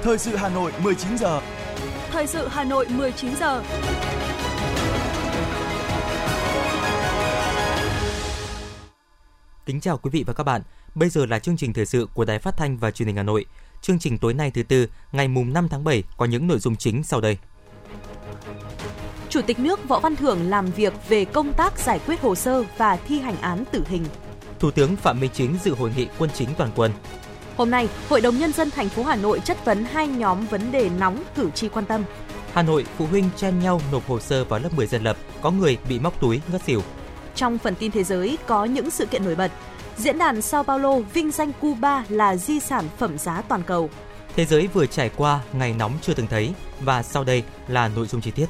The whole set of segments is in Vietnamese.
Thời sự Hà Nội 19 giờ. Thời sự Hà Nội 19 giờ. Kính chào quý vị và các bạn. Bây giờ là chương trình thời sự của Đài Phát thanh và Truyền hình Hà Nội. Chương trình tối nay thứ Tư, ngày mùng 5 tháng 7 có những nội dung chính sau đây. Chủ tịch nước Võ Văn Thưởng làm việc về công tác giải quyết hồ sơ và thi hành án tử hình. Thủ tướng Phạm Minh Chính dự hội nghị quân chính toàn quân. Hôm nay, Hội đồng Nhân dân thành phố Hà Nội chất vấn 2 nhóm vấn đề nóng cử tri quan tâm. Hà Nội, phụ huynh chen nhau nộp hồ sơ vào lớp 10 dân lập, có người bị móc túi ngất xỉu. Trong phần tin thế giới có những sự kiện nổi bật. Diễn đàn Sao Paulo vinh danh Cuba là di sản phẩm giá toàn cầu. Thế giới vừa trải qua ngày nóng chưa từng thấy và sau đây là nội dung chi tiết.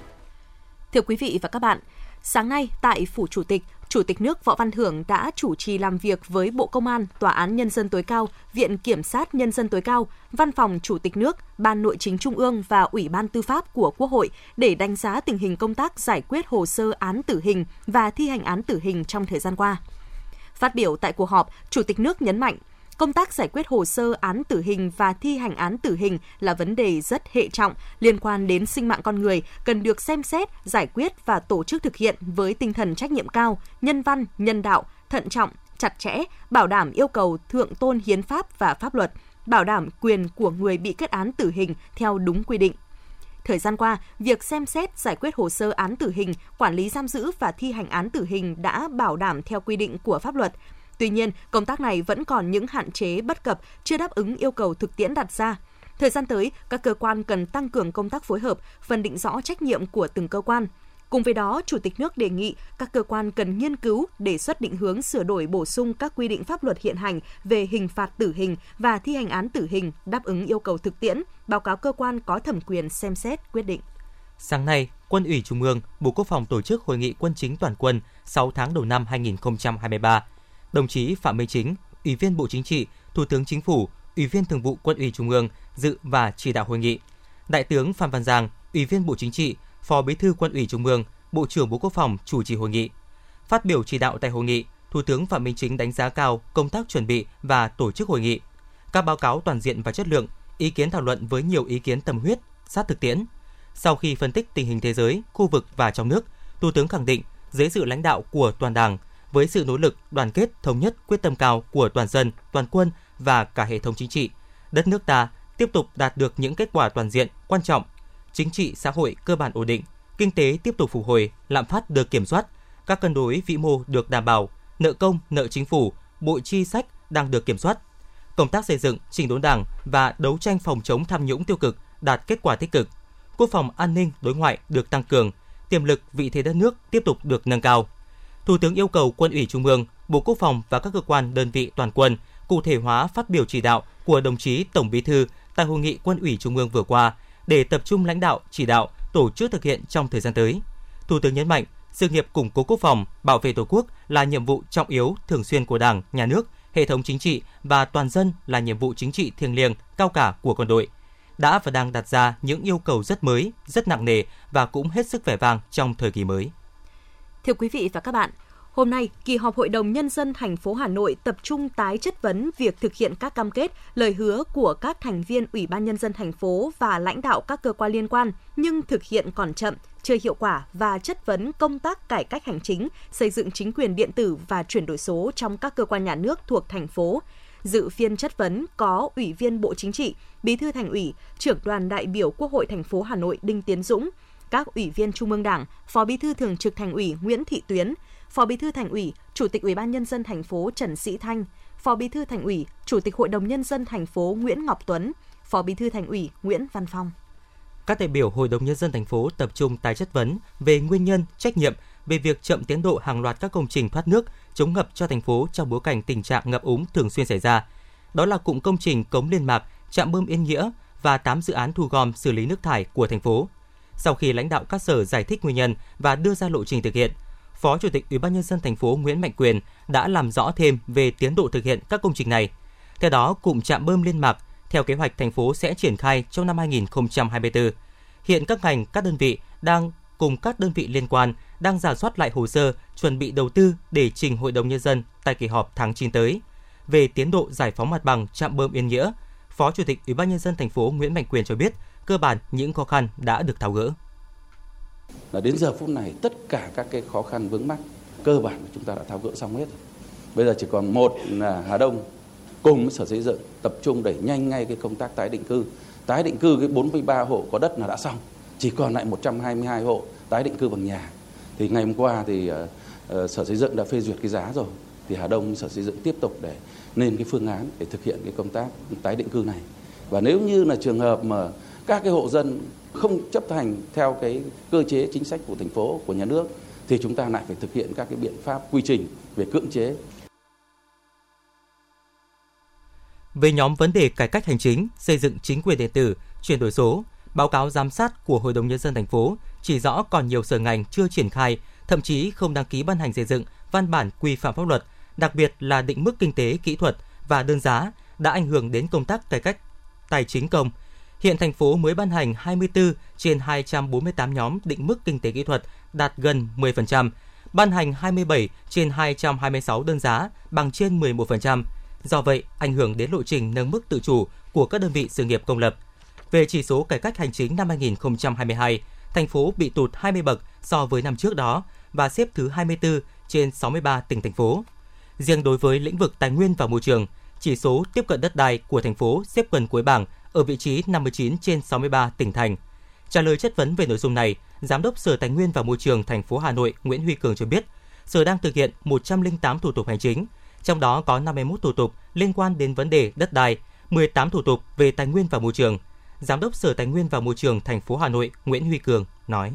Thưa quý vị và các bạn, sáng nay tại Phủ Chủ tịch nước Võ Văn Thưởng đã chủ trì làm việc với Bộ Công an, Tòa án Nhân dân tối cao, Viện Kiểm sát Nhân dân tối cao, Văn phòng Chủ tịch nước, Ban Nội chính Trung ương và Ủy ban Tư pháp của Quốc hội để đánh giá tình hình công tác giải quyết hồ sơ án tử hình và thi hành án tử hình trong thời gian qua. Phát biểu tại cuộc họp, Chủ tịch nước nhấn mạnh, công tác giải quyết hồ sơ án tử hình và thi hành án tử hình là vấn đề rất hệ trọng liên quan đến sinh mạng con người, cần được xem xét, giải quyết và tổ chức thực hiện với tinh thần trách nhiệm cao, nhân văn, nhân đạo, thận trọng, chặt chẽ, bảo đảm yêu cầu thượng tôn hiến pháp và pháp luật, bảo đảm quyền của người bị kết án tử hình theo đúng quy định. Thời gian qua, việc xem xét giải quyết hồ sơ án tử hình, quản lý giam giữ và thi hành án tử hình đã bảo đảm theo quy định của pháp luật. Tuy nhiên, công tác này vẫn còn những hạn chế bất cập, chưa đáp ứng yêu cầu thực tiễn đặt ra. Thời gian tới, các cơ quan cần tăng cường công tác phối hợp, phân định rõ trách nhiệm của từng cơ quan. Cùng với đó, Chủ tịch nước đề nghị các cơ quan cần nghiên cứu, đề xuất định hướng sửa đổi bổ sung các quy định pháp luật hiện hành về hình phạt tử hình và thi hành án tử hình đáp ứng yêu cầu thực tiễn, báo cáo cơ quan có thẩm quyền xem xét quyết định. Sáng nay, Quân ủy Trung ương, Bộ Quốc phòng tổ chức hội nghị quân chính toàn quân 6 tháng đầu năm 2023. Đồng chí Phạm Minh Chính, Ủy viên Bộ Chính trị, Thủ tướng Chính phủ, Ủy viên Thường vụ Quân ủy Trung ương dự và chỉ đạo hội nghị. Đại tướng Phan Văn Giang, Ủy viên Bộ Chính trị, Phó Bí thư Quân ủy Trung ương, Bộ trưởng Bộ Quốc phòng chủ trì hội nghị. Phát biểu chỉ đạo tại hội nghị, Thủ tướng Phạm Minh Chính đánh giá cao công tác chuẩn bị và tổ chức hội nghị. Các báo cáo toàn diện và chất lượng, ý kiến thảo luận với nhiều ý kiến tâm huyết, sát thực tiễn. Sau khi phân tích tình hình thế giới, khu vực và trong nước, Thủ tướng khẳng định dưới sự lãnh đạo của toàn Đảng, với sự nỗ lực, đoàn kết, thống nhất, quyết tâm cao của toàn dân, toàn quân và cả hệ thống chính trị, đất nước ta tiếp tục đạt được những kết quả toàn diện, quan trọng. Chính trị, xã hội cơ bản ổn định, kinh tế tiếp tục phục hồi, lạm phát được kiểm soát, các cân đối vĩ mô được đảm bảo, nợ công, nợ chính phủ, bội chi sách đang được kiểm soát. Công tác xây dựng, chỉnh đốn Đảng và đấu tranh phòng chống tham nhũng tiêu cực đạt kết quả tích cực. Quốc phòng an ninh đối ngoại được tăng cường, tiềm lực vị thế đất nước tiếp tục được nâng cao. Thủ tướng yêu cầu Quân ủy Trung ương, Bộ Quốc phòng và các cơ quan đơn vị toàn quân cụ thể hóa phát biểu chỉ đạo của đồng chí Tổng Bí thư tại hội nghị Quân ủy Trung ương vừa qua để tập trung lãnh đạo, chỉ đạo, tổ chức thực hiện trong thời gian tới. Thủ tướng nhấn mạnh, sự nghiệp củng cố quốc phòng, bảo vệ Tổ quốc là nhiệm vụ trọng yếu thường xuyên của Đảng, Nhà nước, hệ thống chính trị và toàn dân là nhiệm vụ chính trị thiêng liêng, cao cả của quân đội. Đã và đang đặt ra những yêu cầu rất mới, rất nặng nề và cũng hết sức vẻ vang trong thời kỳ mới. Thưa quý vị và các bạn, hôm nay, kỳ họp Hội đồng Nhân dân thành phố Hà Nội tập trung tái chất vấn việc thực hiện các cam kết, lời hứa của các thành viên Ủy ban Nhân dân thành phố và lãnh đạo các cơ quan liên quan, nhưng thực hiện còn chậm, chưa hiệu quả và chất vấn công tác cải cách hành chính, xây dựng chính quyền điện tử và chuyển đổi số trong các cơ quan nhà nước thuộc thành phố. Dự phiên chất vấn có Ủy viên Bộ Chính trị, Bí thư Thành ủy, Trưởng đoàn đại biểu Quốc hội thành phố Hà Nội Đinh Tiến Dũng, các Ủy viên Trung ương Đảng, Phó Bí thư Thường trực Thành ủy Nguyễn Thị Tuyến, Phó Bí thư Thành ủy, Chủ tịch Ủy ban Nhân dân thành phố Trần Sĩ Thanh, Phó Bí thư Thành ủy, Chủ tịch Hội đồng Nhân dân thành phố Nguyễn Ngọc Tuấn, Phó Bí thư Thành ủy Nguyễn Văn Phong. Các đại biểu Hội đồng Nhân dân thành phố tập trung tái chất vấn về nguyên nhân, trách nhiệm về việc chậm tiến độ hàng loạt các công trình thoát nước, chống ngập cho thành phố trong bối cảnh tình trạng ngập úng thường xuyên xảy ra. Đó là cụm công trình cống Liên Mạc, trạm bơm Yên Nghĩa và 8 dự án thu gom xử lý nước thải của thành phố. Sau khi lãnh đạo các sở giải thích nguyên nhân và đưa ra lộ trình thực hiện, Phó Chủ tịch Ủy ban Nhân dân thành phố Nguyễn Mạnh Quyền đã làm rõ thêm về tiến độ thực hiện các công trình này. Theo đó, cụm trạm bơm Liên Mạc, theo kế hoạch thành phố sẽ triển khai trong năm 2024. Hiện các ngành, các đơn vị đang cùng các đơn vị liên quan đang rà soát lại hồ sơ, chuẩn bị đầu tư để trình Hội đồng Nhân dân tại kỳ họp tháng 9 tới. Về tiến độ giải phóng mặt bằng trạm bơm Yên Nghĩa, Phó Chủ tịch Ủy ban nhân dân thành phố Nguyễn Mạnh Quyền cho biết, cơ bản những khó khăn đã được tháo gỡ. Là đến giờ phút này tất cả các cái khó khăn vướng mắc cơ bản chúng ta đã tháo gỡ xong hết. Bây giờ chỉ còn một là Hà Đông cùng với Sở Xây dựng tập trung đẩy nhanh ngay cái công tác tái định cư. Tái định cư cái 43 hộ có đất là đã xong, chỉ còn lại 122 hộ tái định cư bằng nhà. Thì ngày hôm qua thì Sở Xây dựng đã phê duyệt cái giá rồi. Thì Hà Đông Sở Xây dựng tiếp tục để lên cái phương án để thực hiện cái công tác tái định cư này. Và nếu như là trường hợp mà các cái hộ dân không chấp hành theo cái cơ chế chính sách của thành phố, của nhà nước thì chúng ta lại phải thực hiện các cái biện pháp quy trình về cưỡng chế. Về nhóm vấn đề cải cách hành chính, xây dựng chính quyền điện tử, chuyển đổi số, báo cáo giám sát của Hội đồng nhân dân thành phố chỉ rõ còn nhiều sở ngành chưa triển khai, thậm chí không đăng ký ban hành xây dựng văn bản quy phạm pháp luật, đặc biệt là định mức kinh tế, kỹ thuật và đơn giá đã ảnh hưởng đến công tác cải cách tài chính công. Hiện thành phố mới ban hành 24 trên 248 nhóm định mức kinh tế kỹ thuật, đạt gần 10%, ban hành 27 trên 226 đơn giá, bằng trên 11%. Do vậy, ảnh hưởng đến lộ trình nâng mức tự chủ của các đơn vị sự nghiệp công lập. Về chỉ số cải cách hành chính năm 2022, thành phố bị tụt 20 bậc so với năm trước đó và xếp thứ 24 trên 63 tỉnh thành phố. Riêng đối với lĩnh vực tài nguyên và môi trường, chỉ số tiếp cận đất đai của thành phố xếp gần cuối bảng ở vị trí 59 trên 63 tỉnh thành. Trả lời chất vấn về nội dung này, Giám đốc Sở Tài nguyên và Môi trường thành phố Hà Nội Nguyễn Huy Cường cho biết, Sở đang thực hiện 108 thủ tục hành chính, trong đó có 51 thủ tục liên quan đến vấn đề đất đai, 18 thủ tục về tài nguyên và môi trường. Giám đốc Sở Tài nguyên và Môi trường thành phố Hà Nội Nguyễn Huy Cường nói: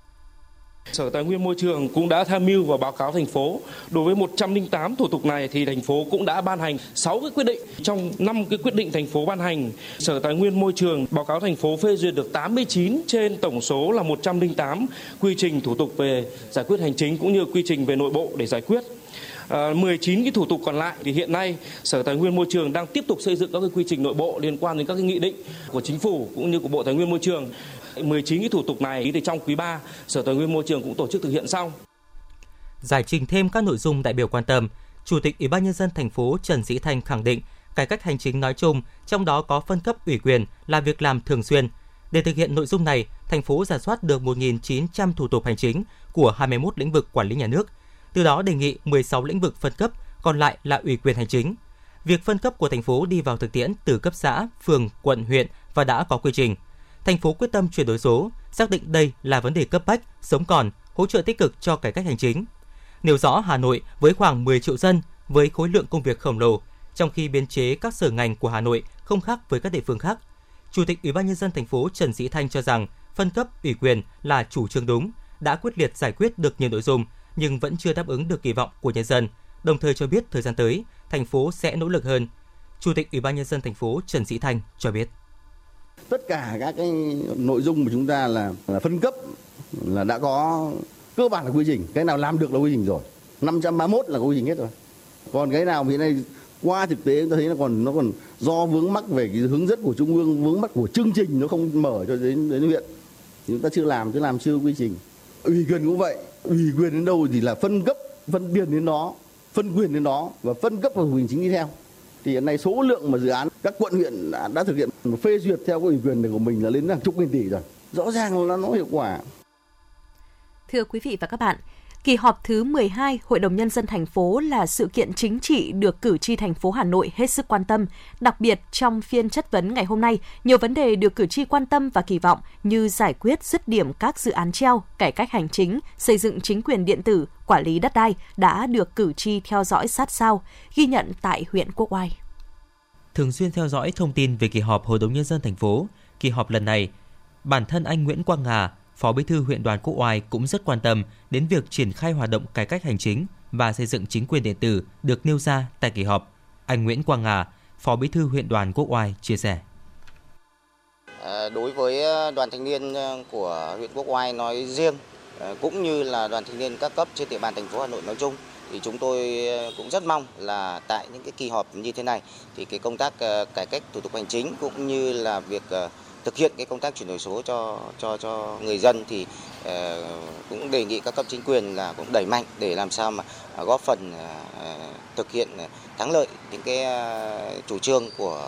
Sở Tài nguyên Môi trường cũng đã tham mưu và báo cáo thành phố. Đối với 108 thủ tục này thì thành phố cũng đã ban hành 6 cái quyết định. Trong 5 cái quyết định thành phố ban hành, Sở Tài nguyên Môi trường báo cáo thành phố phê duyệt được 89 trên tổng số là 108 quy trình thủ tục về giải quyết hành chính cũng như quy trình về nội bộ để giải quyết. 19 cái thủ tục còn lại thì hiện nay Sở Tài nguyên Môi trường đang tiếp tục xây dựng các cái quy trình nội bộ liên quan đến các cái nghị định của Chính phủ cũng như của Bộ Tài nguyên Môi trường. 19 cái thủ tục này thì trong quý 3 Sở Tài nguyên Môi trường cũng tổ chức thực hiện xong. Giải trình thêm các nội dung đại biểu quan tâm, Chủ tịch Ủy ban nhân dân thành phố Trần Sĩ Thanh khẳng định cải cách hành chính nói chung, trong đó có phân cấp ủy quyền là việc làm thường xuyên. Để thực hiện nội dung này, thành phố rà soát được 1.900 thủ tục hành chính của 21 lĩnh vực quản lý nhà nước. Từ đó đề nghị 16 lĩnh vực phân cấp, còn lại là ủy quyền hành chính. Việc phân cấp của thành phố đi vào thực tiễn từ cấp xã, phường, quận, huyện và đã có quy trình. Thành phố quyết tâm chuyển đổi số, xác định đây là vấn đề cấp bách, sống còn, hỗ trợ tích cực cho cải cách hành chính. Nêu rõ Hà Nội với khoảng 10 triệu dân, với khối lượng công việc khổng lồ, trong khi biên chế các sở ngành của Hà Nội không khác với các địa phương khác. Chủ tịch Ủy ban nhân dân thành phố Trần Sĩ Thanh cho rằng phân cấp ủy quyền là chủ trương đúng, đã quyết liệt giải quyết được nhiều nội dung nhưng vẫn chưa đáp ứng được kỳ vọng của nhân dân. Đồng thời cho biết thời gian tới, thành phố sẽ nỗ lực hơn. Chủ tịch Ủy ban nhân dân thành phố Trần Sĩ Thanh cho biết: tất cả các cái nội dung của chúng ta là phân cấp là đã có cơ bản là quy trình, cái nào làm được là quy trình rồi. 531 là quy trình hết rồi. Còn cái nào hiện nay qua thực tế chúng ta thấy nó còn do vướng mắc về cái hướng dẫn của trung ương, vướng mắc của chương trình nó không mở cho đến huyện. Thì chúng ta chưa làm chưa quy trình. Ủy quyền cũng vậy, ủy quyền đến đâu thì là phân cấp, phân tiền đến đó, phân quyền đến đó và phân cấp và hành chính đi theo. Thì hiện nay số lượng mà dự án các quận huyện đã thực hiện phê duyệt theo cái ủy quyền này của mình là lên hàng chục nghìn tỷ rồi. Rõ ràng là nó hiệu quả. Thưa quý vị và các bạn, kỳ họp thứ 12 Hội đồng Nhân dân thành phố là sự kiện chính trị được cử tri thành phố Hà Nội hết sức quan tâm. Đặc biệt trong phiên chất vấn ngày hôm nay, nhiều vấn đề được cử tri quan tâm và kỳ vọng như giải quyết dứt điểm các dự án treo, cải cách hành chính, xây dựng chính quyền điện tử, quản lý đất đai đã được cử tri theo dõi sát sao, ghi nhận tại huyện Quốc Oai. Thường xuyên theo dõi thông tin về kỳ họp Hội đồng Nhân dân thành phố, kỳ họp lần này, bản thân anh Nguyễn Quang Hà, Phó Bí thư huyện đoàn Quốc Oai cũng rất quan tâm đến việc triển khai hoạt động cải cách hành chính và xây dựng chính quyền điện tử được nêu ra tại kỳ họp. Anh Nguyễn Quang Hà, Phó Bí thư huyện đoàn Quốc Oai chia sẻ: Đối với đoàn thanh niên của huyện Quốc Oai nói riêng, cũng như là đoàn thanh niên các cấp trên địa bàn thành phố Hà Nội nói chung, thì chúng tôi cũng rất mong là tại những cái kỳ họp như thế này thì cái công tác cải cách thủ tục hành chính cũng như là việc thực hiện cái công tác chuyển đổi số cho người dân thì cũng đề nghị các cấp chính quyền là cũng đẩy mạnh để làm sao mà góp phần thực hiện thắng lợi những cái chủ trương của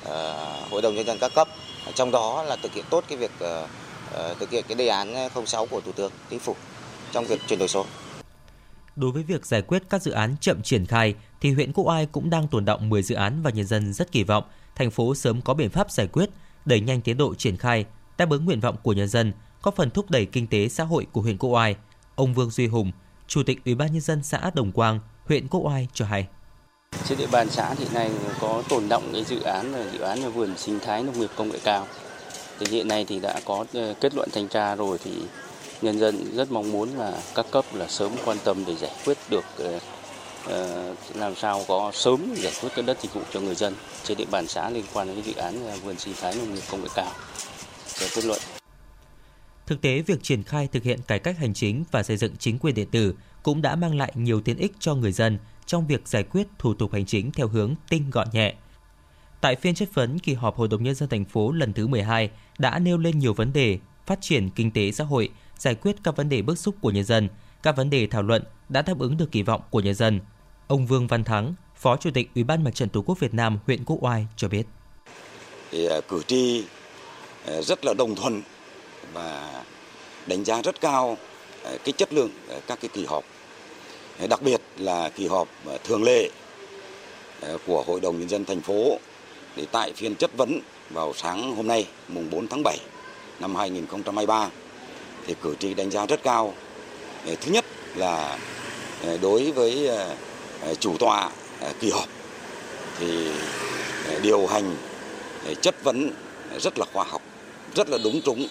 Hội đồng Nhân dân các cấp, trong đó là thực hiện tốt cái việc thực hiện cái đề án 06 của Thủ tướng Chính phủ trong việc chuyển đổi số. Đối với việc giải quyết các dự án chậm triển khai, thì huyện Quốc Oai cũng đang tồn đọng 10 dự án và nhân dân rất kỳ vọng thành phố sớm có biện pháp giải quyết, đẩy nhanh tiến độ triển khai, đáp ứng nguyện vọng của nhân dân, góp phần thúc đẩy kinh tế xã hội của huyện Quốc Oai. Ông Vương Duy Hùng, Chủ tịch Ủy ban Nhân dân xã Đồng Quang, huyện Quốc Oai cho hay. Trên địa bàn xã hiện nay có tồn đọng cái dự án vườn sinh thái nông nghiệp công nghệ cao. Thì hiện nay thì đã có kết luận thanh tra rồi, thì nhân dân rất mong muốn là các cấp là sớm quan tâm để giải quyết được, làm sao có sớm giải quyết cái đất dịch vụ cho người dân trên địa bàn xã liên quan đến cái dự án vườn sinh thái nông nghiệp công nghệ cao để kết luận. Thực tế, việc triển khai thực hiện cải cách hành chính và xây dựng chính quyền điện tử cũng đã mang lại nhiều tiện ích cho người dân trong việc giải quyết thủ tục hành chính theo hướng tinh gọn nhẹ. Tại phiên chất vấn, kỳ họp Hội đồng Nhân dân thành phố lần thứ 12 đã nêu lên nhiều vấn đề phát triển kinh tế xã hội, giải quyết các vấn đề bức xúc của nhân dân. Các vấn đề thảo luận đã đáp ứng được kỳ vọng của nhân dân. Ông Vương Văn Thắng, Phó Chủ tịch Ủy ban Mặt trận Tổ quốc Việt Nam huyện Quốc Oai cho biết. Cử tri rất là đồng thuận và đánh giá rất cao cái chất lượng các cái kỳ họp. Đặc biệt là kỳ họp thường lệ của Hội đồng Nhân dân thành phố, để tại phiên chất vấn vào sáng hôm nay, mùng 4 tháng 7 năm 2023, thì cử tri đánh giá rất cao. Thứ nhất là đối với chủ tọa kỳ họp thì điều hành chất vấn rất là khoa học, rất là đúng trúng.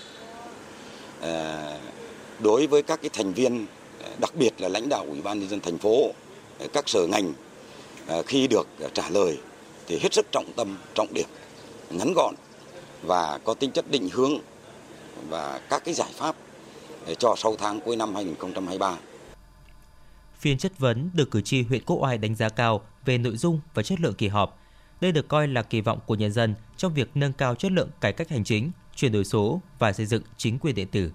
Đối với các cái thành viên, đặc biệt là lãnh đạo Ủy ban Nhân dân thành phố, các sở ngành, khi được trả lời thì hết sức trọng tâm, trọng điểm, ngắn gọn và có tính chất định hướng và các cái giải pháp cho 6 tháng cuối năm 2023. Phiên chất vấn được cử tri huyện Quốc Oai đánh giá cao về nội dung và chất lượng kỳ họp. Đây được coi là kỳ vọng của nhân dân trong việc nâng cao chất lượng cải cách hành chính, chuyển đổi số và xây dựng chính quyền điện tử.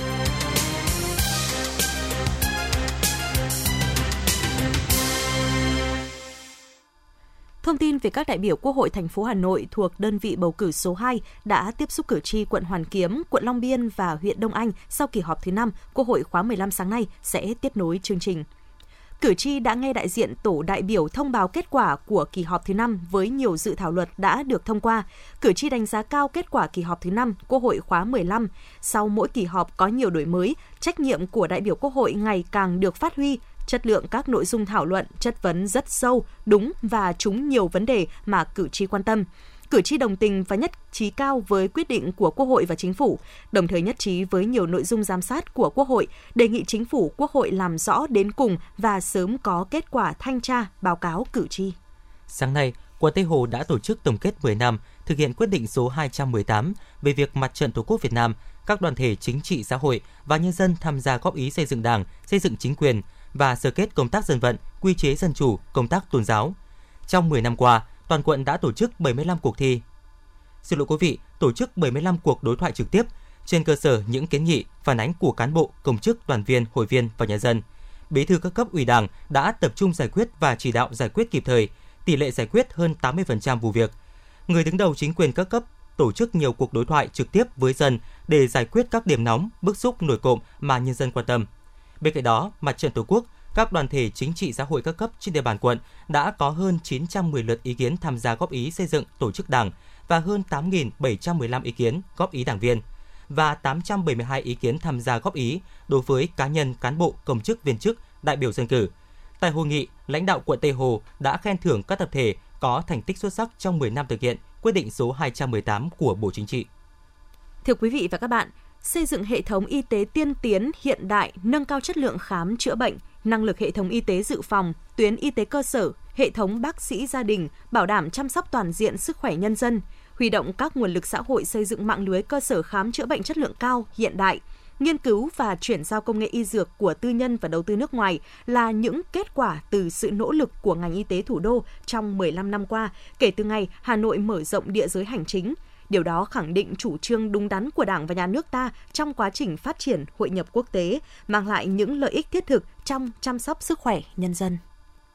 Thông tin về các đại biểu Quốc hội thành phố Hà Nội thuộc đơn vị bầu cử số 2 đã tiếp xúc cử tri quận Hoàn Kiếm, quận Long Biên và huyện Đông Anh sau kỳ họp thứ 5 Quốc hội khóa 15 sáng nay sẽ tiếp nối chương trình. Cử tri đã nghe đại diện tổ đại biểu thông báo kết quả của kỳ họp thứ 5 với nhiều dự thảo luật đã được thông qua. Cử tri đánh giá cao kết quả kỳ họp thứ 5 Quốc hội khóa 15. Sau mỗi kỳ họp có nhiều đổi mới, trách nhiệm của đại biểu Quốc hội ngày càng được phát huy. Chất lượng các nội dung thảo luận, chất vấn rất sâu, đúng và trúng nhiều vấn đề mà cử tri quan tâm. Cử tri đồng tình và nhất trí cao với quyết định của Quốc hội và Chính phủ, đồng thời nhất trí với nhiều nội dung giám sát của Quốc hội, đề nghị Chính phủ, Quốc hội làm rõ đến cùng và sớm có kết quả thanh tra, báo cáo cử tri. Sáng nay, quận Tây Hồ đã tổ chức tổng kết 10 năm thực hiện quyết định số 218 về việc Mặt trận Tổ quốc Việt Nam, các đoàn thể chính trị xã hội và nhân dân tham gia góp ý xây dựng Đảng, xây dựng chính quyền và sơ kết công tác dân vận, quy chế dân chủ, công tác tôn giáo. Trong 10 năm qua, toàn quận đã tổ chức 75 cuộc thi. Xin lỗi quý vị, tổ chức 75 cuộc đối thoại trực tiếp trên cơ sở những kiến nghị, phản ánh của cán bộ, công chức, đoàn viên, hội viên và nhân dân. Bí thư các cấp ủy Đảng đã tập trung giải quyết và chỉ đạo giải quyết kịp thời, tỷ lệ giải quyết hơn 80% vụ việc. Người đứng đầu chính quyền các cấp tổ chức nhiều cuộc đối thoại trực tiếp với dân để giải quyết các điểm nóng, bức xúc nổi cộm mà nhân dân quan tâm. Bên cạnh đó, Mặt trận Tổ quốc, các đoàn thể chính trị xã hội các cấp trên địa bàn quận đã có hơn 910 lượt ý kiến tham gia góp ý xây dựng tổ chức Đảng và hơn 8.715 ý kiến góp ý đảng viên và 872 ý kiến tham gia góp ý đối với cá nhân, cán bộ, công chức, viên chức, đại biểu dân cử. Tại hội nghị, lãnh đạo quận Tây Hồ đã khen thưởng các tập thể có thành tích xuất sắc trong 10 năm thực hiện quyết định số 218 của Bộ Chính trị. Thưa quý vị và các bạn, xây dựng hệ thống y tế tiên tiến, hiện đại, nâng cao chất lượng khám chữa bệnh, năng lực hệ thống y tế dự phòng, tuyến y tế cơ sở, hệ thống bác sĩ gia đình, bảo đảm chăm sóc toàn diện sức khỏe nhân dân, huy động các nguồn lực xã hội xây dựng mạng lưới cơ sở khám chữa bệnh chất lượng cao, hiện đại, nghiên cứu và chuyển giao công nghệ y dược của tư nhân và đầu tư nước ngoài là những kết quả từ sự nỗ lực của ngành y tế thủ đô trong 15 năm qua, kể từ ngày Hà Nội mở rộng địa giới hành chính. Điều đó khẳng định chủ trương đúng đắn của Đảng và Nhà nước ta trong quá trình phát triển hội nhập quốc tế, mang lại những lợi ích thiết thực trong chăm sóc sức khỏe nhân dân.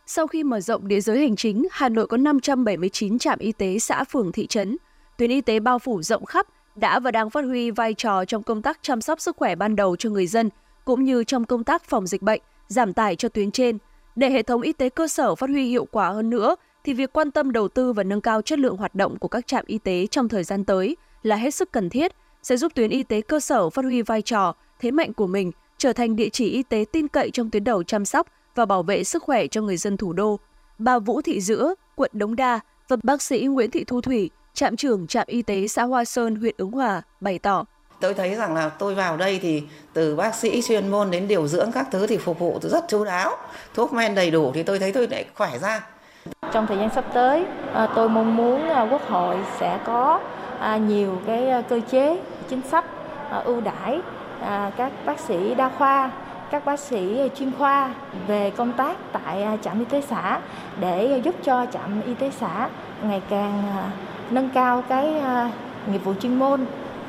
Sau khi mở rộng địa giới hành chính, Hà Nội có 579 trạm y tế xã phường thị trấn. Tuyến y tế bao phủ rộng khắp đã và đang phát huy vai trò trong công tác chăm sóc sức khỏe ban đầu cho người dân, cũng như trong công tác phòng dịch bệnh, giảm tải cho tuyến trên. Để hệ thống y tế cơ sở phát huy hiệu quả hơn nữa, thì việc quan tâm đầu tư và nâng cao chất lượng hoạt động của các trạm y tế trong thời gian tới là hết sức cần thiết, sẽ giúp tuyến y tế cơ sở phát huy vai trò, thế mạnh của mình, trở thành địa chỉ y tế tin cậy trong tuyến đầu chăm sóc và bảo vệ sức khỏe cho người dân thủ đô. Bà Vũ Thị Dữa, quận Đống Đa và bác sĩ Nguyễn Thị Thu Thủy, trạm trưởng trạm y tế xã Hoa Sơn, huyện Ứng Hòa bày tỏ. Tôi thấy rằng là tôi vào đây thì từ bác sĩ chuyên môn đến điều dưỡng các thứ thì phục vụ rất chu đáo, thuốc men đầy đủ thì tôi thấy tôi lại khỏe ra. Trong thời gian sắp tới, tôi mong muốn Quốc hội sẽ có nhiều cái cơ chế, chính sách ưu đãi các bác sĩ đa khoa, các bác sĩ chuyên khoa về công tác tại trạm y tế xã để giúp cho trạm y tế xã ngày càng nâng cao cái nghiệp vụ chuyên môn,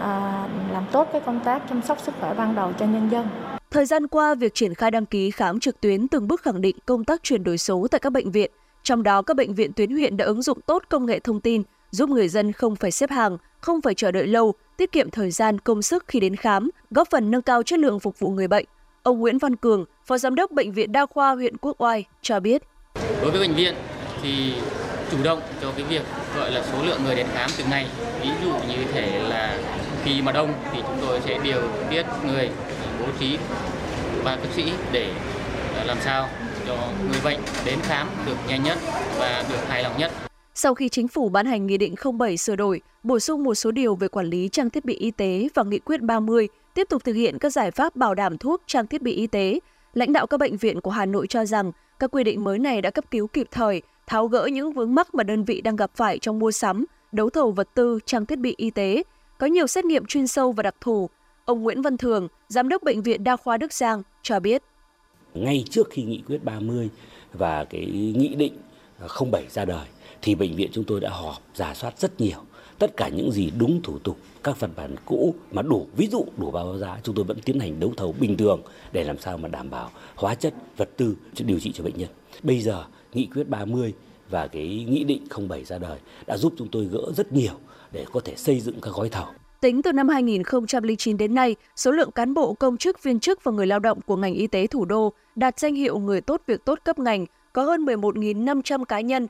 làm tốt cái công tác chăm sóc sức khỏe ban đầu cho nhân dân. Thời gian qua, việc triển khai đăng ký khám trực tuyến từng bước khẳng định công tác chuyển đổi số tại các bệnh viện. Trong đó, các bệnh viện tuyến huyện đã ứng dụng tốt công nghệ thông tin, giúp người dân không phải xếp hàng, không phải chờ đợi lâu, tiết kiệm thời gian, công sức khi đến khám, góp phần nâng cao chất lượng phục vụ người bệnh. Ông Nguyễn Văn Cường, Phó Giám đốc Bệnh viện Đa khoa huyện Quốc Oai cho biết. Đối với bệnh viện thì chủ động cho cái việc gọi là số lượng người đến khám từng ngày. Ví dụ như thể là khi mà đông thì chúng tôi sẽ điều tiết người, bố trí và bác sĩ để làm sao cho người bệnh đến khám được nhanh nhất và được hài lòng nhất. Sau khi Chính phủ ban hành Nghị định 07 sửa đổi, bổ sung một số điều về quản lý trang thiết bị y tế và Nghị quyết 30 tiếp tục thực hiện các giải pháp bảo đảm thuốc, trang thiết bị y tế, lãnh đạo các bệnh viện của Hà Nội cho rằng các quy định mới này đã cấp cứu kịp thời, tháo gỡ những vướng mắc mà đơn vị đang gặp phải trong mua sắm, đấu thầu vật tư, trang thiết bị y tế, có nhiều xét nghiệm chuyên sâu và đặc thù. Ông Nguyễn Văn Thường, Giám đốc Bệnh viện Đa khoa Đức Giang cho biết. Ngay trước khi Nghị quyết 30 và cái Nghị định 07 ra đời, thì bệnh viện chúng tôi đã họp, rà soát rất nhiều. Tất cả những gì đúng thủ tục, các văn bản cũ mà đủ, ví dụ đủ báo giá, chúng tôi vẫn tiến hành đấu thầu bình thường để làm sao mà đảm bảo hóa chất, vật tư cho điều trị cho bệnh nhân. Bây giờ, Nghị quyết 30 và cái Nghị định 07 ra đời đã giúp chúng tôi gỡ rất nhiều để có thể xây dựng các gói thầu. Tính từ năm 2009 đến nay, số lượng cán bộ, công chức, viên chức và người lao động của ngành y tế thủ đô đạt danh hiệu người tốt việc tốt cấp ngành có hơn 11.500 cá nhân,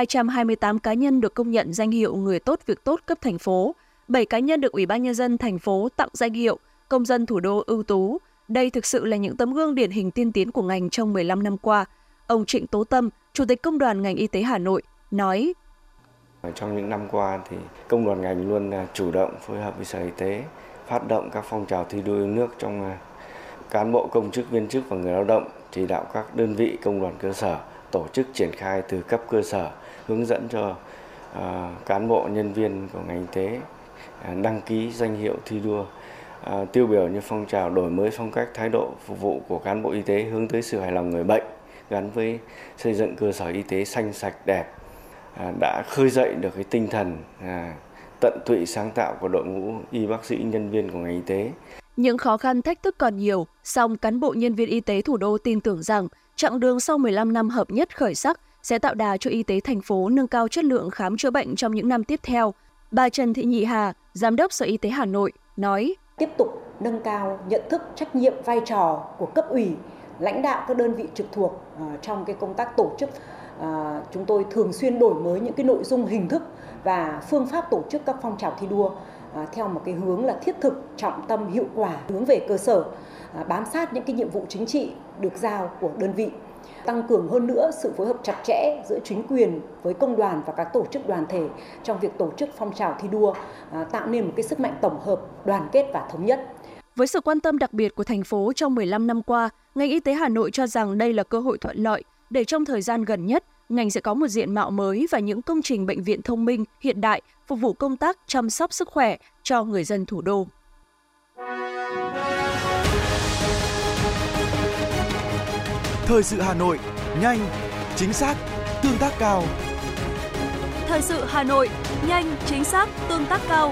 228 cá nhân được công nhận danh hiệu người tốt việc tốt cấp thành phố, 7 cá nhân được Ủy ban Nhân dân thành phố tặng danh hiệu công dân thủ đô ưu tú. Đây thực sự là những tấm gương điển hình tiên tiến của ngành trong 15 năm qua. Ông Trịnh Tố Tâm, Chủ tịch Công đoàn ngành y tế Hà Nội, nói: Trong những năm qua thì công đoàn ngành luôn chủ động phối hợp với Sở Y tế phát động các phong trào thi đua yêu nước trong cán bộ, công chức, viên chức và người lao động, chỉ đạo các đơn vị công đoàn cơ sở tổ chức triển khai từ cấp cơ sở, hướng dẫn cho cán bộ, nhân viên của ngành y tế đăng ký danh hiệu thi đua tiêu biểu như phong trào đổi mới phong cách thái độ phục vụ của cán bộ y tế hướng tới sự hài lòng người bệnh gắn với xây dựng cơ sở y tế xanh sạch đẹp, đã khơi dậy được cái tinh thần tận tụy sáng tạo của đội ngũ y bác sĩ, nhân viên của ngành y tế. Những khó khăn thách thức còn nhiều, song cán bộ nhân viên y tế thủ đô tin tưởng rằng chặng đường sau 15 năm hợp nhất khởi sắc sẽ tạo đà cho y tế thành phố nâng cao chất lượng khám chữa bệnh trong những năm tiếp theo. Bà Trần Thị Nhị Hà, Giám đốc Sở Y tế Hà Nội, nói: Tiếp tục nâng cao nhận thức, trách nhiệm, vai trò của cấp ủy, lãnh đạo các đơn vị trực thuộc trong cái công tác tổ chức. Chúng tôi thường xuyên đổi mới những cái nội dung, hình thức và phương pháp tổ chức các phong trào thi đua theo một cái hướng là thiết thực, trọng tâm, hiệu quả, hướng về cơ sở, bám sát những cái nhiệm vụ chính trị được giao của đơn vị, tăng cường hơn nữa sự phối hợp chặt chẽ giữa chính quyền với công đoàn và các tổ chức đoàn thể trong việc tổ chức phong trào thi đua, tạo nên một cái sức mạnh tổng hợp, đoàn kết và thống nhất. Với sự quan tâm đặc biệt của thành phố trong 15 năm qua, ngành y tế Hà Nội cho rằng đây là cơ hội thuận lợi để trong thời gian gần nhất, ngành sẽ có một diện mạo mới và những công trình bệnh viện thông minh, hiện đại, phục vụ công tác chăm sóc sức khỏe cho người dân thủ đô. Thời sự Hà Nội, nhanh, chính xác, tương tác cao. Thời sự Hà Nội, nhanh, chính xác, tương tác cao.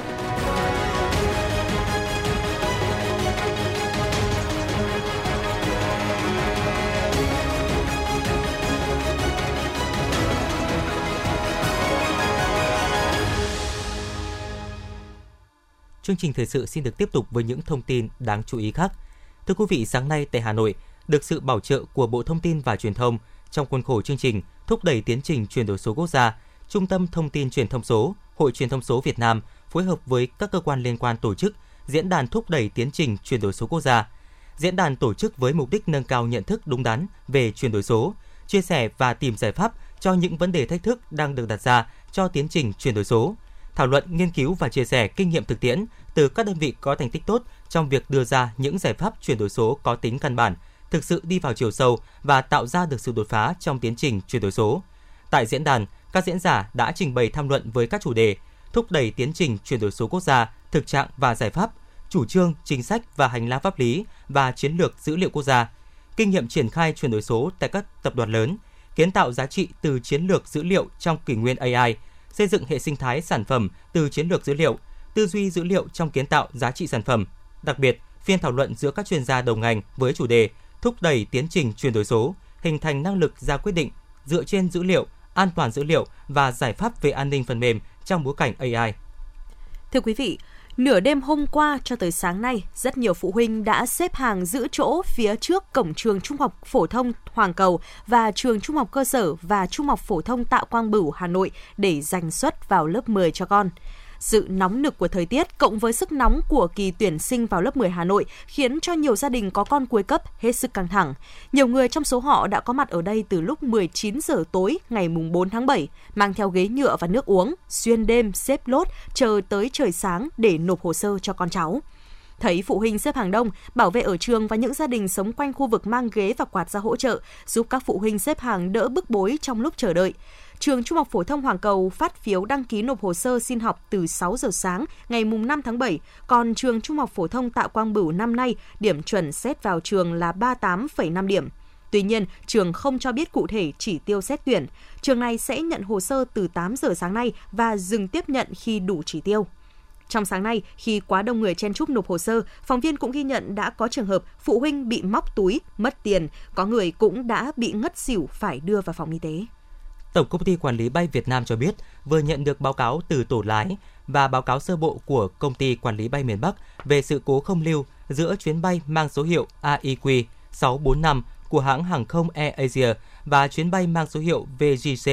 chương trình thời sự xin được tiếp tục với những thông tin đáng chú ý khác. Thưa quý vị, sáng nay tại Hà Nội, được sự bảo trợ của Bộ Thông tin và Truyền thông, trong khuôn khổ chương trình thúc đẩy tiến trình chuyển đổi số quốc gia, Trung tâm Thông tin Truyền thông số, Hội Truyền thông số Việt Nam phối hợp với các cơ quan liên quan tổ chức diễn đàn thúc đẩy tiến trình chuyển đổi số quốc gia. Diễn đàn tổ chức với mục đích nâng cao nhận thức đúng đắn về chuyển đổi số, chia sẻ và tìm giải pháp cho những vấn đề thách thức đang được đặt ra cho tiến trình chuyển đổi số, thảo luận, nghiên cứu và chia sẻ kinh nghiệm thực tiễn từ các đơn vị có thành tích tốt trong việc đưa ra những giải pháp chuyển đổi số có tính căn bản, thực sự đi vào chiều sâu và tạo ra được sự đột phá trong tiến trình chuyển đổi số. Tại diễn đàn, các diễn giả đã trình bày tham luận với các chủ đề thúc đẩy tiến trình chuyển đổi số quốc gia, thực trạng và giải pháp, chủ trương, chính sách và hành lang pháp lý và chiến lược dữ liệu quốc gia, kinh nghiệm triển khai chuyển đổi số tại các tập đoàn lớn, kiến tạo giá trị từ chiến lược dữ liệu trong kỷ nguyên AI, xây dựng hệ sinh thái sản phẩm từ chiến lược dữ liệu, tư duy dữ liệu trong kiến tạo giá trị sản phẩm. Đặc biệt, phiên thảo luận giữa các chuyên gia đầu ngành với chủ đề thúc đẩy tiến trình chuyển đổi số, hình thành năng lực ra quyết định dựa trên dữ liệu, an toàn dữ liệu và giải pháp về an ninh phần mềm trong bối cảnh AI. Thưa quý vị, nửa đêm hôm qua cho tới sáng nay, rất nhiều phụ huynh đã xếp hàng giữ chỗ phía trước cổng trường Trung học phổ thông Hoàng Cầu và trường Trung học cơ sở và Trung học phổ thông Tạ Quang Bửu Hà Nội để giành suất vào lớp 10 cho con. Sự nóng nực của thời tiết cộng với sức nóng của kỳ tuyển sinh vào lớp 10 Hà Nội khiến cho nhiều gia đình có con cuối cấp hết sức căng thẳng. Nhiều người trong số họ đã có mặt ở đây từ lúc 19 giờ tối ngày 4 tháng 7, mang theo ghế nhựa và nước uống, xuyên đêm xếp lốt chờ tới trời sáng để nộp hồ sơ cho con cháu. Thấy phụ huynh xếp hàng đông, bảo vệ ở trường và những gia đình sống quanh khu vực mang ghế và quạt ra hỗ trợ, giúp các phụ huynh xếp hàng đỡ bức bối trong lúc chờ đợi. Trường Trung học phổ thông Hoàng Cầu phát phiếu đăng ký nộp hồ sơ xin học từ 6 giờ sáng ngày 5 tháng 7, còn trường Trung học phổ thông Tạ Quang Bửu năm nay điểm chuẩn xét vào trường là 38,5 điểm. Tuy nhiên, trường không cho biết cụ thể chỉ tiêu xét tuyển. Trường này sẽ nhận hồ sơ từ 8 giờ sáng nay và dừng tiếp nhận khi đủ chỉ tiêu. Trong sáng nay, khi quá đông người chen chúc nộp hồ sơ, phóng viên cũng ghi nhận đã có trường hợp phụ huynh bị móc túi, mất tiền, có người cũng đã bị ngất xỉu phải đưa vào phòng y tế. Tổng công ty Quản lý bay Việt Nam cho biết vừa nhận được báo cáo từ tổ lái và báo cáo sơ bộ của Công ty Quản lý bay miền Bắc về sự cố không lưu giữa chuyến bay mang số hiệu AIQ 645 của hãng hàng không AirAsia và chuyến bay mang số hiệu VJC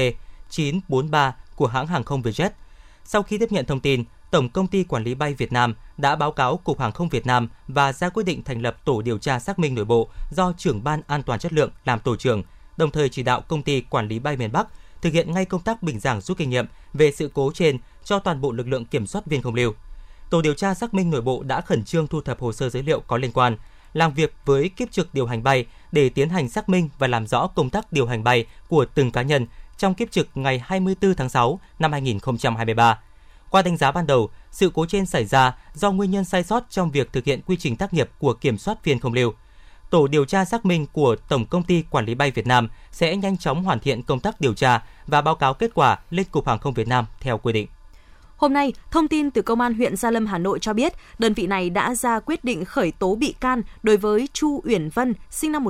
943 của hãng hàng không Vietjet. Sau khi tiếp nhận thông tin, Tổng Công ty Quản lý bay Việt Nam đã báo cáo Cục Hàng không Việt Nam và ra quyết định thành lập tổ điều tra xác minh nội bộ do trưởng ban an toàn chất lượng làm tổ trưởng, đồng thời chỉ đạo Công ty Quản lý bay miền Bắc thực hiện ngay công tác bình giảng rút kinh nghiệm về sự cố trên cho toàn bộ lực lượng kiểm soát viên không lưu. Tổ điều tra xác minh nội bộ đã khẩn trương thu thập hồ sơ dữ liệu có liên quan, làm việc với kiếp trực điều hành bay để tiến hành xác minh và làm rõ công tác điều hành bay của từng cá nhân trong kiếp trực ngày 24 tháng 6 năm 2023. Qua đánh giá ban đầu, sự cố trên xảy ra do nguyên nhân sai sót trong việc thực hiện quy trình tác nghiệp của kiểm soát viên không lưu. Tổ điều tra xác minh của Tổng Công ty Quản lý bay Việt Nam sẽ nhanh chóng hoàn thiện công tác điều tra và báo cáo kết quả lên Cục Hàng không Việt Nam theo quy định. Hôm nay, thông tin từ Công an huyện Gia Lâm, Hà Nội cho biết, đơn vị này đã ra quyết định khởi tố bị can đối với Chu Uyển Vân, sinh năm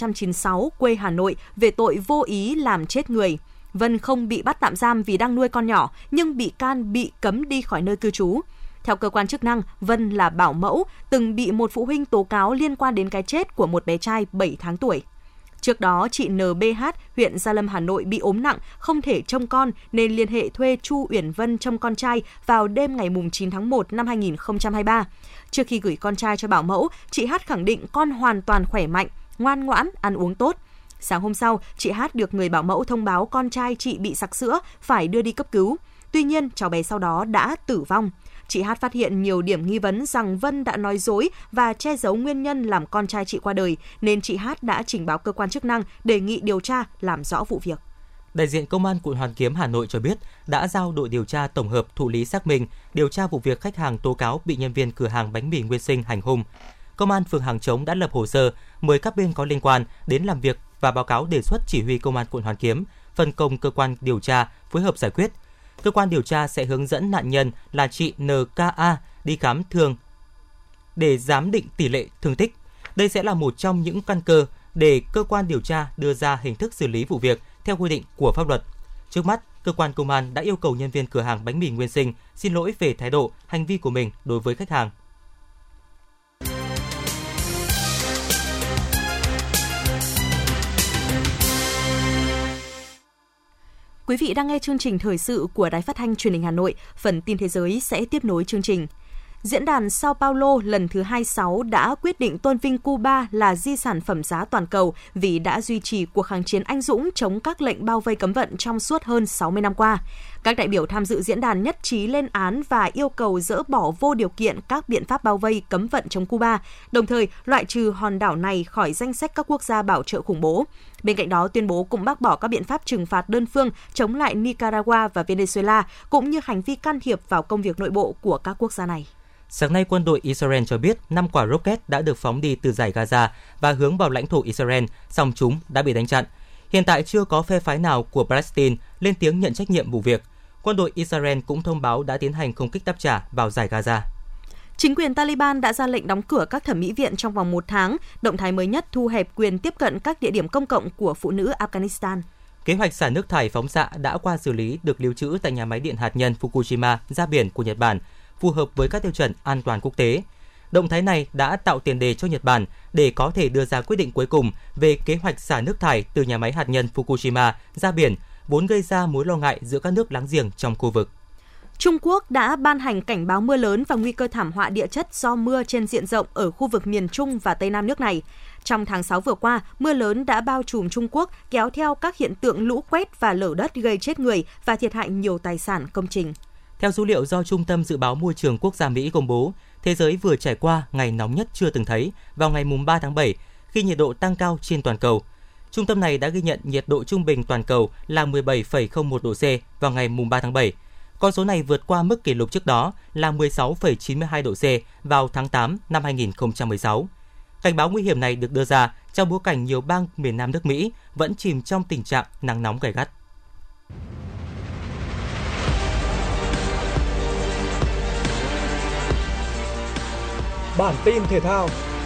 1996, quê Hà Nội, về tội vô ý làm chết người. Vân không bị bắt tạm giam vì đang nuôi con nhỏ, nhưng bị can bị cấm đi khỏi nơi cư trú. Theo cơ quan chức năng, Vân là bảo mẫu, từng bị một phụ huynh tố cáo liên quan đến cái chết của một bé trai 7 tháng tuổi. Trước đó, chị NBH, huyện Gia Lâm, Hà Nội bị ốm nặng, không thể trông con nên liên hệ thuê Chu Uyển Vân trông con trai vào đêm ngày 9 tháng 1 năm 2023. Trước khi gửi con trai cho bảo mẫu, chị H khẳng định con hoàn toàn khỏe mạnh, ngoan ngoãn, ăn uống tốt. Sáng hôm sau, chị H được người bảo mẫu thông báo con trai chị bị sặc sữa, phải đưa đi cấp cứu. Tuy nhiên, cháu bé sau đó đã tử vong. Chị H phát hiện nhiều điểm nghi vấn rằng Vân đã nói dối và che giấu nguyên nhân làm con trai chị qua đời, nên chị H đã trình báo cơ quan chức năng đề nghị điều tra làm rõ vụ việc. Đại diện Công an quận Hoàn Kiếm, Hà Nội cho biết đã giao đội điều tra tổng hợp thụ lý xác minh, điều tra vụ việc khách hàng tố cáo bị nhân viên cửa hàng bánh mì Nguyên Sinh hành hung. Công an phường Hàng Chống đã lập hồ sơ, mời các bên có liên quan đến làm việc và báo cáo đề xuất chỉ huy Công an quận Hoàn Kiếm, phân công cơ quan điều tra phối hợp giải quyết. Cơ quan điều tra sẽ hướng dẫn nạn nhân là chị NKA đi khám thương để giám định tỷ lệ thương tích. Đây sẽ là một trong những căn cơ để cơ quan điều tra đưa ra hình thức xử lý vụ việc theo quy định của pháp luật. Trước mắt, cơ quan công an đã yêu cầu nhân viên cửa hàng bánh mì Nguyên Sinh xin lỗi về thái độ, hành vi của mình đối với khách hàng. Quý vị đang nghe chương trình thời sự của Đài Phát thanh Truyền hình Hà Nội. Phần tin thế giới sẽ tiếp nối chương trình. Diễn đàn Sao Paulo lần thứ 26 đã quyết định tôn vinh Cuba là di sản phẩm giá toàn cầu vì đã duy trì cuộc kháng chiến anh dũng chống các lệnh bao vây cấm vận trong suốt hơn 60 năm qua. Các đại biểu tham dự diễn đàn nhất trí lên án và yêu cầu dỡ bỏ vô điều kiện các biện pháp bao vây cấm vận chống Cuba, đồng thời loại trừ hòn đảo này khỏi danh sách các quốc gia bảo trợ khủng bố. Bên cạnh đó, tuyên bố cũng bác bỏ các biện pháp trừng phạt đơn phương chống lại Nicaragua và Venezuela, cũng như hành vi can thiệp vào công việc nội bộ của các quốc gia này. Sáng nay, quân đội Israel cho biết 5 quả rocket đã được phóng đi từ dải Gaza và hướng vào lãnh thổ Israel, song chúng đã bị đánh chặn. Hiện tại chưa có phe phái nào của Palestine lên tiếng nhận trách nhiệm vụ việc. Quân đội Israel cũng thông báo đã tiến hành không kích đáp trả vào dải Gaza. Chính quyền Taliban đã ra lệnh đóng cửa các thẩm mỹ viện trong vòng 1 tháng, động thái mới nhất thu hẹp quyền tiếp cận các địa điểm công cộng của phụ nữ Afghanistan. Kế hoạch xả nước thải phóng xạ đã qua xử lý được lưu trữ tại nhà máy điện hạt nhân Fukushima ra biển của Nhật Bản, phù hợp với các tiêu chuẩn an toàn quốc tế. Động thái này đã tạo tiền đề cho Nhật Bản để có thể đưa ra quyết định cuối cùng về kế hoạch xả nước thải từ nhà máy hạt nhân Fukushima ra biển, vốn gây ra mối lo ngại giữa các nước láng giềng trong khu vực. Trung Quốc đã ban hành cảnh báo mưa lớn và nguy cơ thảm họa địa chất do mưa trên diện rộng ở khu vực miền Trung và Tây Nam nước này. Trong tháng 6 vừa qua, mưa lớn đã bao trùm Trung Quốc, kéo theo các hiện tượng lũ quét và lở đất gây chết người và thiệt hại nhiều tài sản công trình. Theo số liệu do Trung tâm Dự báo Môi trường Quốc gia Mỹ công bố, thế giới vừa trải qua ngày nóng nhất chưa từng thấy vào ngày 3 tháng 7, khi nhiệt độ tăng cao trên toàn cầu. Trung tâm này đã ghi nhận nhiệt độ trung bình toàn cầu là 17,01 độ C vào ngày 3 tháng 7. Con số này vượt qua mức kỷ lục trước đó là 16,92 độ C vào tháng 8 năm 2016. Cảnh báo nguy hiểm này được đưa ra trong bối cảnh nhiều bang miền Nam nước Mỹ vẫn chìm trong tình trạng nắng nóng gay gắt. Bản tin thể thao.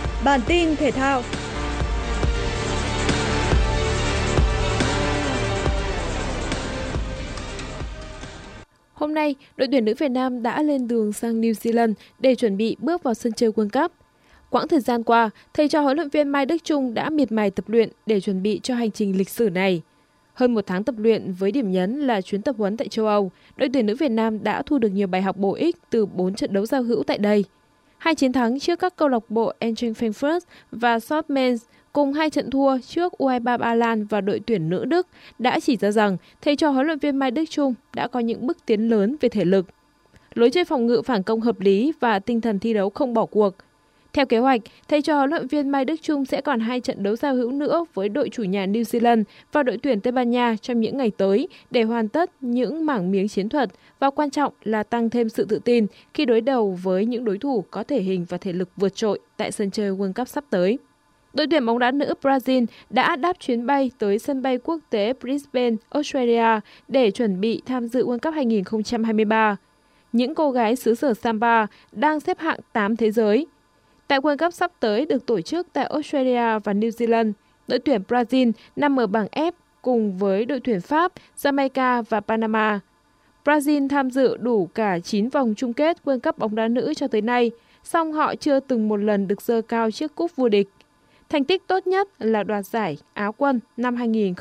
Hôm nay, đội tuyển nữ Việt Nam đã lên đường sang New Zealand để chuẩn bị bước vào sân chơi World Cup. Quãng thời gian qua, thầy trò huấn luyện viên Mai Đức Chung đã miệt mài tập luyện để chuẩn bị cho hành trình lịch sử này. Hơn 1 tháng tập luyện với điểm nhấn là chuyến tập huấn tại châu Âu, đội tuyển nữ Việt Nam đã thu được nhiều bài học bổ ích từ 4 trận đấu giao hữu tại đây. 2 chiến thắng trước các câu lạc bộ Eintracht Frankfurt và Dortmund cùng 2 trận thua trước U23 Ba Lan và đội tuyển nữ Đức đã chỉ ra rằng thầy trò huấn luyện viên Mai Đức Chung đã có những bước tiến lớn về thể lực. Lối chơi phòng ngự phản công hợp lý và tinh thần thi đấu không bỏ cuộc. Theo kế hoạch, thầy trò huấn luyện viên Mai Đức Chung sẽ còn 2 trận đấu giao hữu nữa với đội chủ nhà New Zealand và đội tuyển Tây Ban Nha trong những ngày tới để hoàn tất những mảng miếng chiến thuật và quan trọng là tăng thêm sự tự tin khi đối đầu với những đối thủ có thể hình và thể lực vượt trội tại sân chơi World Cup sắp tới. Đội tuyển bóng đá nữ Brazil đã đáp chuyến bay tới sân bay quốc tế Brisbane, Australia để chuẩn bị tham dự World Cup 2023. Những cô gái xứ sở Samba đang xếp hạng 8 thế giới. Tại World Cup sắp tới được tổ chức tại Australia và New Zealand, đội tuyển Brazil nằm ở bảng F cùng với đội tuyển Pháp, Jamaica và Panama. Brazil tham dự đủ cả 9 vòng chung kết World Cup bóng đá nữ cho tới nay, song họ chưa từng một lần được giơ cao chiếc cúp vô địch. Thành tích tốt nhất là đoạt giải Á quân năm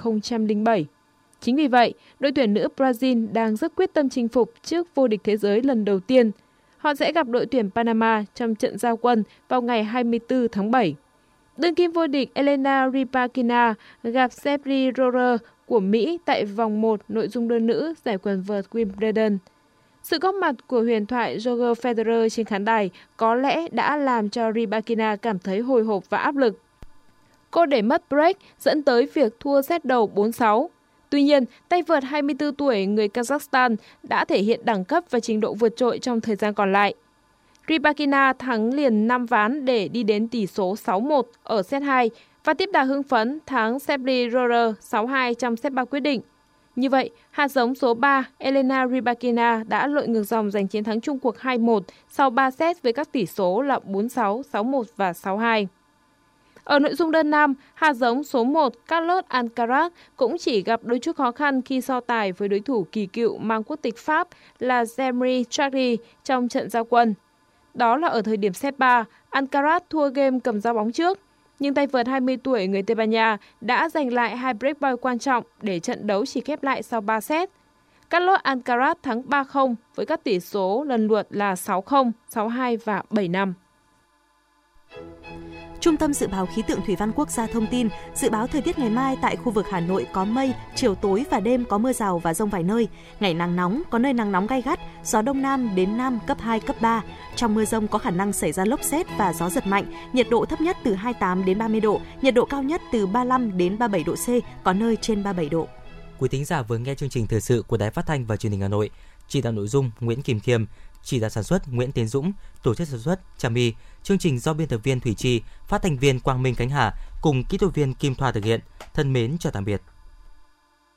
2007. Chính vì vậy, đội tuyển nữ Brazil đang rất quyết tâm chinh phục trước vô địch thế giới lần đầu tiên. Họ sẽ gặp đội tuyển Panama trong trận giao quân vào ngày 24 tháng 7. Đương kim vô địch Elena Rybakina gặp Shelley Roller của Mỹ tại vòng 1 nội dung đơn nữ giải quần vợt Wimbledon. Sự góp mặt của huyền thoại Roger Federer trên khán đài có lẽ đã làm cho Rybakina cảm thấy hồi hộp và áp lực. Cô để mất break dẫn tới việc thua set đầu 4-6. Tuy nhiên, tay vợt 24 tuổi người Kazakhstan đã thể hiện đẳng cấp và trình độ vượt trội trong thời gian còn lại. Rybakina thắng liền 5 ván để đi đến tỷ số 6-1 ở set 2 và tiếp đà hưng phấn thắng Shelley Roller 6-2 trong set 3 quyết định. Như vậy, hạt giống số 3 Elena Rybakina đã lội ngược dòng giành chiến thắng chung cuộc 2-1 sau 3 set với các tỷ số là 4-6, 6-1 và 6-2. Ở nội dung đơn nam, hạt giống số 1 Carlos Alcaraz cũng chỉ gặp đôi chút khó khăn khi so tài với đối thủ kỳ cựu mang quốc tịch Pháp là Jeremy Chardy trong trận ra quân. Đó là ở thời điểm set 3, Alcaraz thua game cầm giao bóng trước. Nhưng tay vợt 20 tuổi người Tây Ban Nha đã giành lại 2 break point quan trọng để trận đấu chỉ khép lại sau 3 set. Carlos Alcaraz thắng 3-0 với các tỷ số lần lượt là 6-0, 6-2 và 7-5. Trung tâm Dự báo Khí tượng Thủy văn Quốc gia thông tin, dự báo thời tiết ngày mai tại khu vực Hà Nội có mây, chiều tối và đêm có mưa rào và dông vài nơi. Ngày nắng nóng, có nơi nắng nóng gay gắt, gió đông nam đến nam cấp 2, cấp 3. Trong mưa dông có khả năng xảy ra lốc sét và gió giật mạnh, nhiệt độ thấp nhất từ 28 đến 30 độ, nhiệt độ cao nhất từ 35 đến 37 độ C, có nơi trên 37 độ. Quý thính giả vừa nghe chương trình thời sự của Đài Phát thanh và Truyền hình Hà Nội. Chỉ đạo nội dung Nguyễn Kim Khiêm, chỉ đạo sản xuất Nguyễn Tiến Dũng, tổ chức sản xuất Trà My. Chương trình do biên tập viên Thủy Chi, phát thanh viên Quang Minh Khánh Hà cùng kỹ thuật viên Kim Thoa thực hiện. Thân mến chào tạm biệt.